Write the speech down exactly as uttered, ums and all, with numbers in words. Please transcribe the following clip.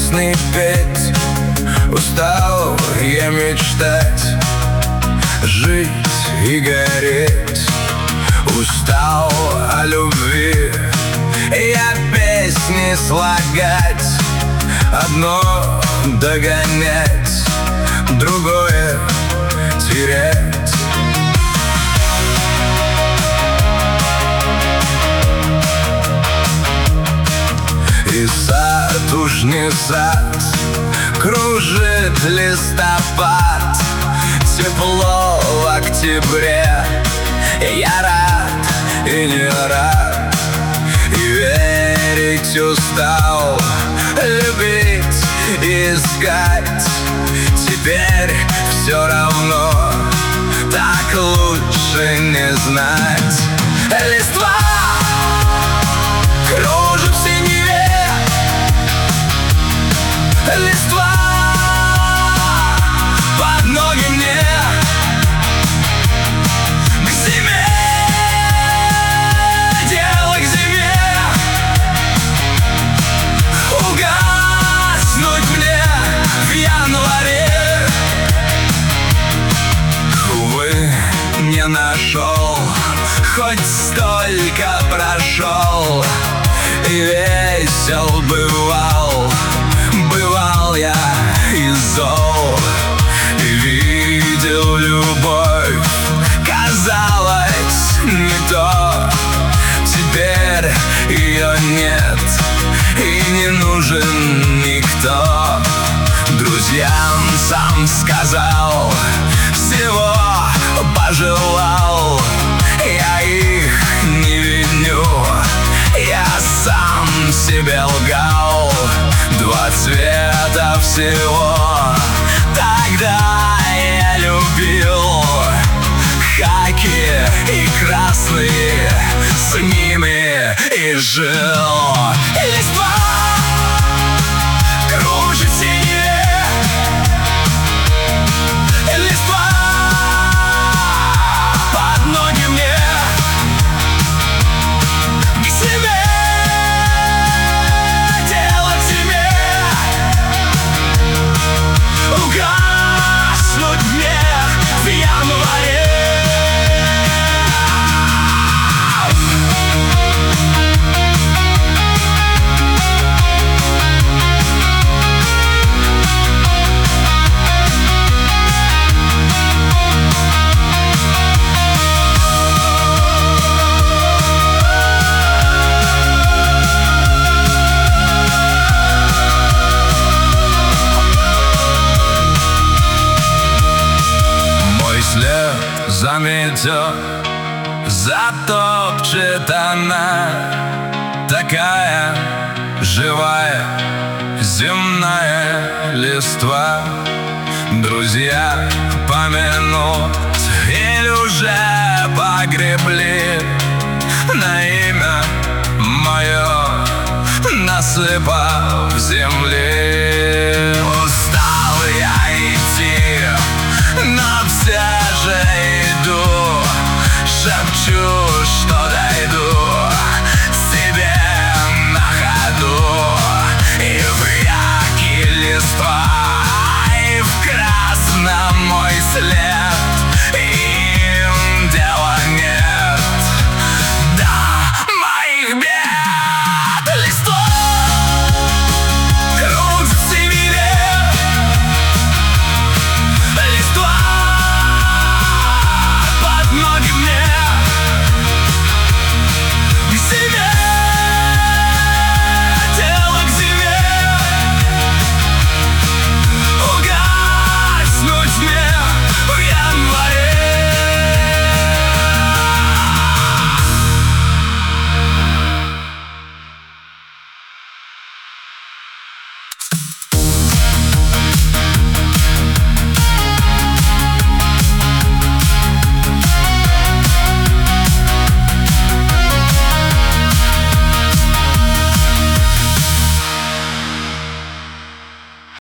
песни петь. Устал я мечтать, жить и гореть. Устал о любви я песни слагать, одно догонять, другое терять. И сад уж не сад, кружит листопад, тепло в октябре. Я рад и не рад, и верить устал, любить и искать. Теперь все равно, так лучше не знать. Листва кружит в синеве, листва под ноги мне. К зиме, дело к зиме, угаснуть мне в январе. Увы, не нашел, хоть столько прошел, и весел бывал, бывал я и зол, и видел любовь, казалось, не то. Теперь ее нет, и не нужен никто. Друзьям сам сказал, всего пожелал. Я их не виню, я сам себе лгал. Два цвета всего тогда я любил, хаки и красные, с ними и жил. Листва кружит в синеве, листва под ноги мне. К зиме, дело к зиме, угаснуть мне в январе. Заметет, затопчет она, такая живая земная листва. Друзья помянут или уже погребли, на имя мое насыпав земли.